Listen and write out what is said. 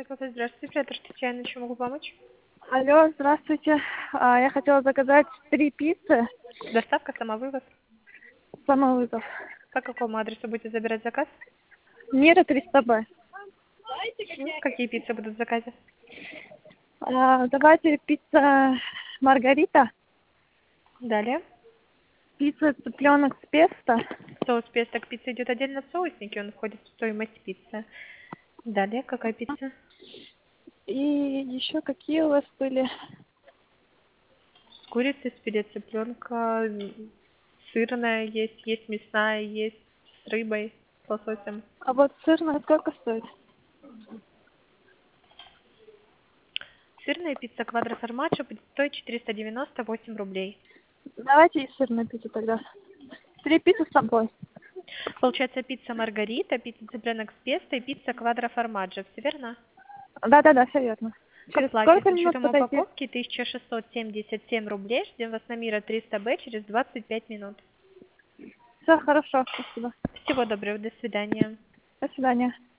Молочный кофе, здравствуйте. Это Татьяна, чем могу помочь? Алло, здравствуйте. Я хотела заказать 3 пиццы, Доставка, самовывоз. самовызов. По какому адресу будете забирать заказ? Мира 300Б. Какие пиццы будут в заказе? Давайте пицца Маргарита, Далее. пицца цыпленок с песто Соус песто к пицце идет отдельно в соусники, он входит в стоимость пиццы. Далее, какая пицца? и еще какие у вас были? С курицей, с филе цыпленка, сырная есть мясная, есть с рыбой, с лососем. А вот сырная сколько стоит? Сырная пицца квадро формаджо будет стоить 498 рублей. Давайте и сырную пиццу тогда. 3 пиццы с собой. Получается пицца Маргарита, пицца цыпленок с песто и пицца квадро формаджо. Все верно? Да-да-да, все верно. К Через оплате с сколько минут учетом подойти? упаковки 1677 рублей. Ждем вас на Мира 300Б через 25 минут. Все, хорошо, спасибо. Всего доброго, до свидания. До свидания.